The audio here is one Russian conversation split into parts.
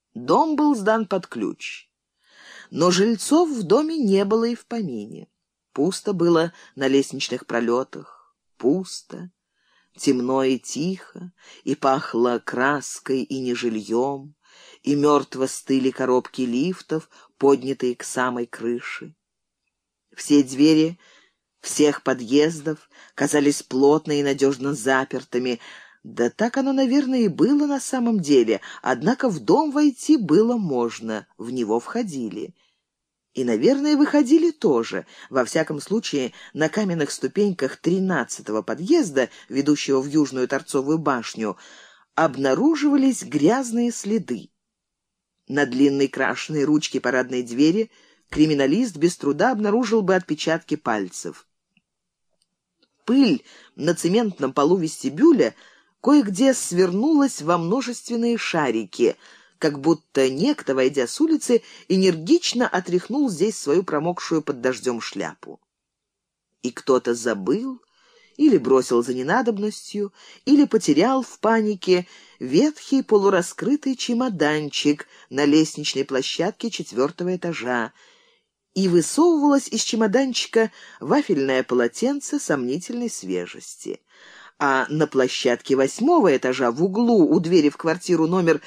Дом был сдан под ключ. Но жильцов в доме не было и в помине. Пусто было на лестничных пролетах, пусто, темно и тихо, и пахло краской и нежильем, и мертво стыли коробки лифтов, поднятые к самой крыше. Все двери всех подъездов казались плотно и надежно запертыми. Да так оно, наверное, и было на самом деле, однако в дом войти было можно, в него входили. И, наверное, выходили тоже. Во всяком случае, на каменных ступеньках 13-го подъезда, ведущего в Южную Торцовую башню, обнаруживались грязные следы. На длинной крашеной ручке парадной двери криминалист без труда обнаружил бы отпечатки пальцев. Пыль на цементном полу вестибюля кое-где свернулась во множественные шарики, как будто некто, войдя с улицы, энергично отряхнул здесь свою промокшую под дождем шляпу. И кто-то забыл или бросил за ненадобностью, или потерял в панике ветхий полураскрытый чемоданчик на лестничной площадке 4-го этажа, и высовывалось из чемоданчика вафельное полотенце сомнительной свежести. А на площадке 8-го этажа в углу у двери в квартиру номер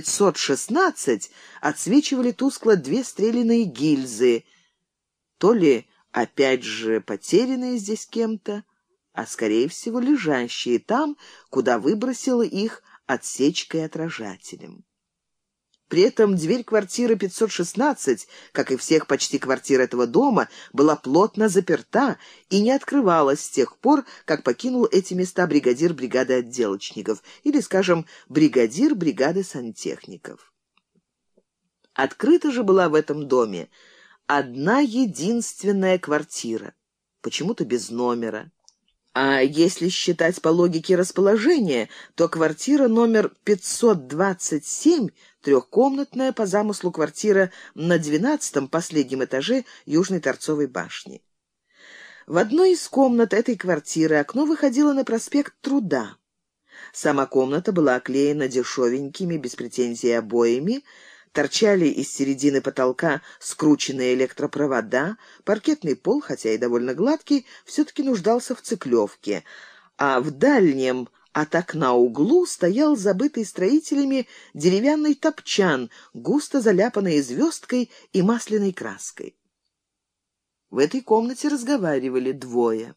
516 отсвечивали тускло 2 стреляные гильзы, то ли опять же потерянные здесь кем-то, а скорее всего лежащие там, куда выбросило их отсечкой-отражателем. При этом дверь квартиры 516, как и всех почти квартир этого дома, была плотно заперта и не открывалась с тех пор, как покинул эти места бригадир бригады отделочников или, скажем, бригадир бригады сантехников. Открыта же была в этом доме одна единственная квартира, почему-то без номера. А если считать по логике расположения, то квартира номер 527, трехкомнатная по замыслу квартира на 12-м последнем этаже Южной Торцовой башни. В одной из комнат этой квартиры окно выходило на проспект Труда. Сама комната была оклеена дешевенькими, без претензий обоями, торчали из середины потолка скрученные электропровода, паркетный пол, хотя и довольно гладкий, все-таки нуждался в циклевке, а в дальнем от окна углу стоял забытый строителями деревянный топчан, густо заляпанный звездкой и масляной краской. В этой комнате разговаривали двое.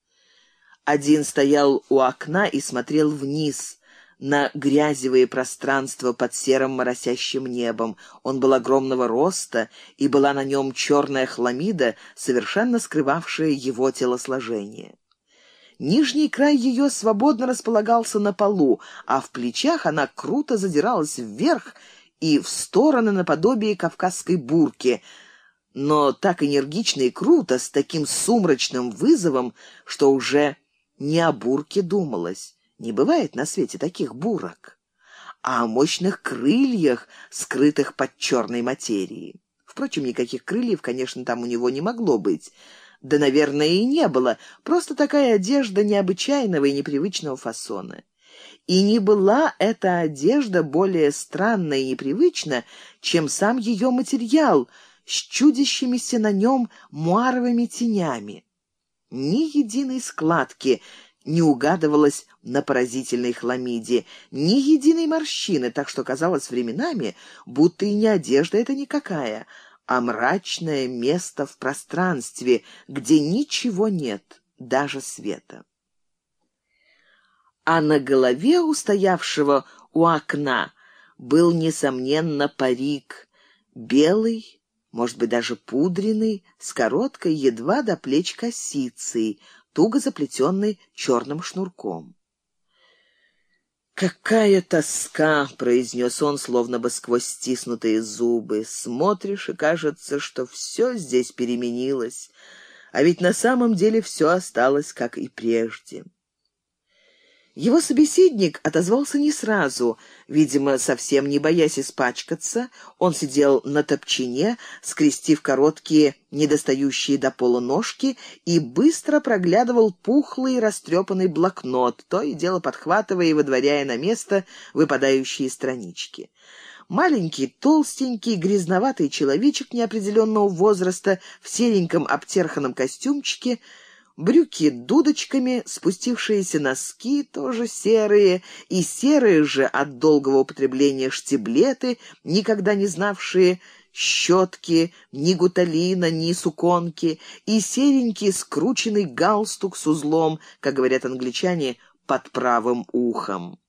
Один стоял у окна и смотрел вниз, на грязевые пространства под серым моросящим небом. Он был огромного роста, и была на нем черная хламида, совершенно скрывавшая его телосложение. Нижний край ее свободно располагался на полу, а в плечах она круто задиралась вверх и в стороны наподобие кавказской бурки, но так энергично и круто, с таким сумрачным вызовом, что уже не о бурке думалось. Не бывает на свете таких бурок, а о мощных крыльях, скрытых под черной материей. Впрочем, никаких крыльев, конечно, там у него не могло быть. Да, наверное, и не было. Просто такая одежда необычайного и непривычного фасона. И не была эта одежда более странна и непривычна, чем сам ее материал с чудящимися на нем муаровыми тенями. Ни единой складки не угадывалось на поразительной хламиде, ни единой морщины, так что казалось временами, будто и не одежда это никакая, а мрачное место в пространстве, где ничего нет, даже света. А на голове у стоявшего у окна был, несомненно, парик, белый, может быть, даже пудренный, с короткой, едва до плеч косицей, туго заплетенный черным шнурком. «Какая тоска!» — произнес он, словно бы сквозь стиснутые зубы. «Смотришь, и кажется, что все здесь переменилось, а ведь на самом деле все осталось, как и прежде». Его собеседник отозвался не сразу. Видимо, совсем не боясь испачкаться, он сидел на топчине, скрестив короткие, недостающие до пола ножки, и быстро проглядывал пухлый растрепанный блокнот, то и дело подхватывая и выдворяя на место выпадающие странички. Маленький, толстенький, грязноватый человечек неопределенного возраста в сереньком обтерханном костюмчике, брюки дудочками, спустившиеся носки тоже серые, и серые же от долгого употребления штиблеты, никогда не знавшие щетки, ни гуталина, ни суконки, и серенький скрученный галстук с узлом, как говорят англичане, под правым ухом.